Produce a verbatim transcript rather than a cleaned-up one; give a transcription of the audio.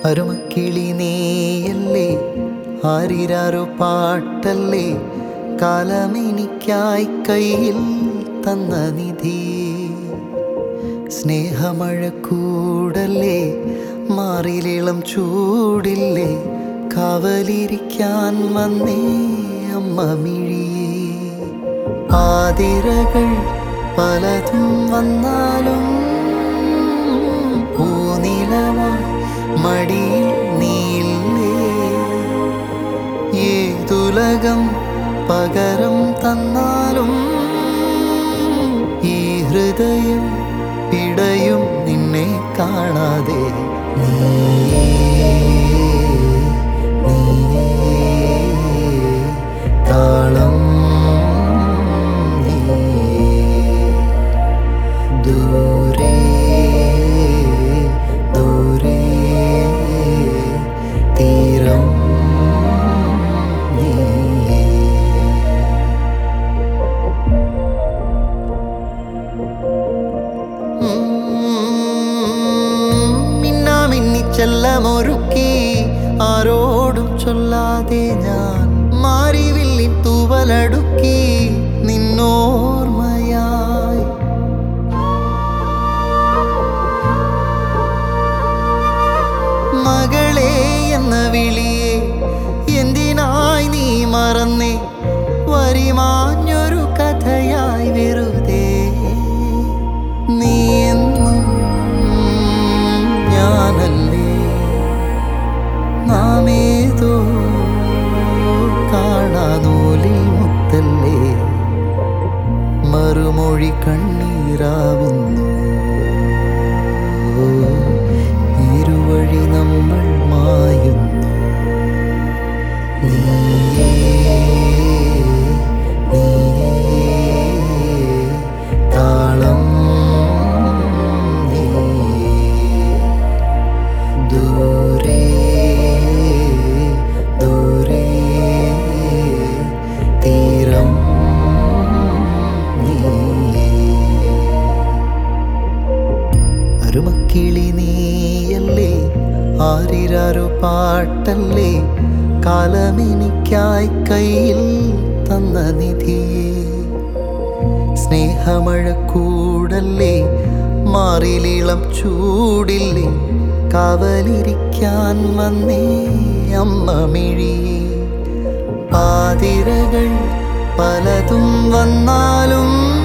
അരുമക്കിളി നീയല്ലേ, ആരിരാരോ പാട്ടല്ലേ, കാലമെനിക്കായി കയ്യിൽ തന്ന നിധി. സ്നേഹമഴ കൂടല്ലേ, മാറിലിളം ചൂടില്ലേ, കാവലിരിക്കാൻ വന്നേ അമ്മ മിഴിയേ. ആതിരകൾ പലതും വന്നാലും പൂനിലവായി മടിയിൽ നീയില്ലേ. ഏതുലകം പകരം തന്നാലും ഈ ഹൃദയം പിടയും നിന്നെ കാണാതെ. നീയേ നീയേ താളം, ദൂരെ ദൂരെ തീരം. മിന്നാമിന്നിച്ചെല്ലമൊരുക്കി ആരോടും ചൊല്ലാതെ ഞാൻ മാറിവില്ലിൻ തൂവലടുക്കി നിന്നോർമ്മയായി. മകളെ എന്ന വിളിയെ എന്തിനായി നീ മറന്നേ, വരിമാഞ്ഞൊരു കഥയായി വെറുതെ. നീ എന്നും ഞാനല്ലേ, നാമേതോ കാണാനൂലിൽ മുത്തല്ലേ. മറുമൊഴി കണ്ണീരാവുന്നു, ഇരുവഴി നമ്മൾ മായുന്നു. നീയേ നീയേ താളം, ദൂരെ ദൂരെ തീരം. അരുമക്കിളി നീയല്ലേ, ആരിരാരോ പാട്ടല്ലേ, കാലമെനിക്കായി കയ്യിൽ തന്ന നിധിയേ. സ്നേഹമഴ കൂടല്ലേ, മാറിലിളം ചൂടില്ലേ, കാവലിരിക്കാൻ വന്നേ അമ്മ മിഴിയേ. പാതിരകൾ പലതും വന്നാലും